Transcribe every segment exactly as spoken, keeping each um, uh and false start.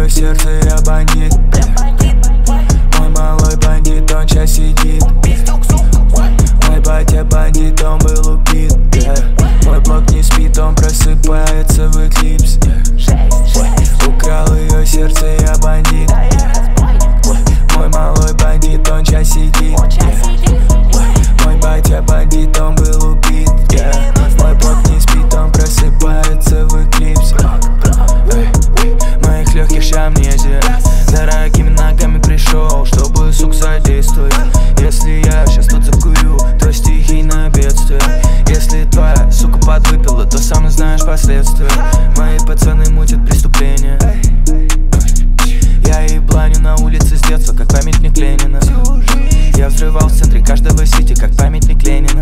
ее сердце, я бандит. Мой малой бандит, он час сидит. Мой батя бандит, он был убит, yeah. Мой блок не спит, он просыпается в эклипс, yeah. Украл ее сердце, я бандит. Мой малой бандит, он час сидит, yeah. Мой батя бандит, он был убит, yeah. Мой блок не спит, он просыпается в эклипс, yeah. Моих легких ща амнезия. Дорогими ногами пришел, чтобы, сук, задействовать. Если я сейчас тут закурю, то стихийное бедствие. Если твоя, сука, подвыпила, то сам и знаешь последствия. Мои пацаны мутят преступления. Я ебланю на улице с детства, как памятник Ленина. Я взрывал в центре каждого сити, как памятник Ленина.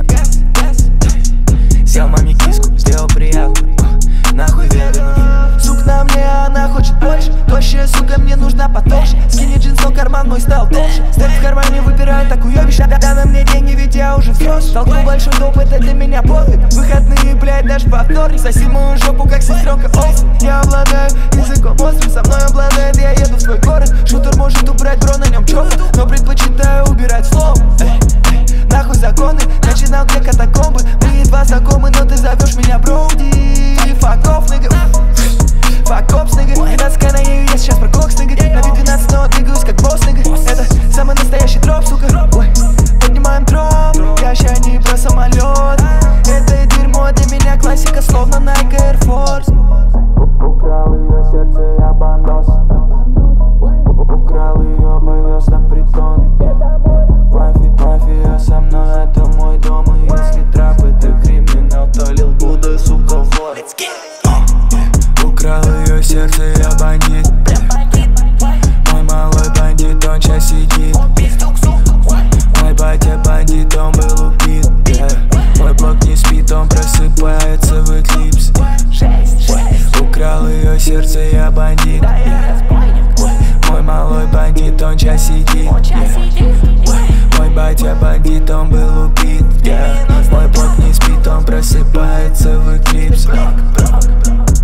Съел маме киску, сделал приятно, нахуй веганов. Сук на мне, она хочет больше. Тощая, сука, мне нужна потолще. Скини джинс, но карман мой стал толще. Степ в кармане, выбираю такую вещь. Да на мне деньги, ведь я уже взрослый. Толкнул большой доп, это для меня подвиг. Выходные, блядь, даже во вторник. Соси мою жопу, как сестренка Олсен. Я обладаю языком острым, со мной обладает, я еду в свой город. Шутер может убрать бро, на нем чёрт, но предпочитаю убирать словом. Эй, эй, нахуй законы, начинал где катакомбы. Мы едва знакомы, но ты зовешь меня Броуди. Fuck off, nigga. Fuck off, nigga. Пятнадцатка на ею, я сейчас про кокс, nigga. На ви двенадцать, но двигаюсь как босс, nigga. Это самый настоящий дроп, сука. Ой, поднимаем троп, я ща не про самолет. Это дерьмо для меня классика, словно Nike Air Force. Украл ее сердце, я бандос. Украл ее, повез на притон. Мафия, мафия со мной, это мой дом. И если трап это криминал, то лил Будда, сука, вор. Украл ее сердце, я бандит. Мой малой бандит, он час сидит. Мой батя бандит, он был убит, yeah. Мой блок не спит, он просыпается в эклипс. Украл ее сердце, я бандит. Мой малой бандит, он час сидит, yeah. Мой батя бандит, он был убит, yeah. Мой блок не спит, он просыпается в эклипс.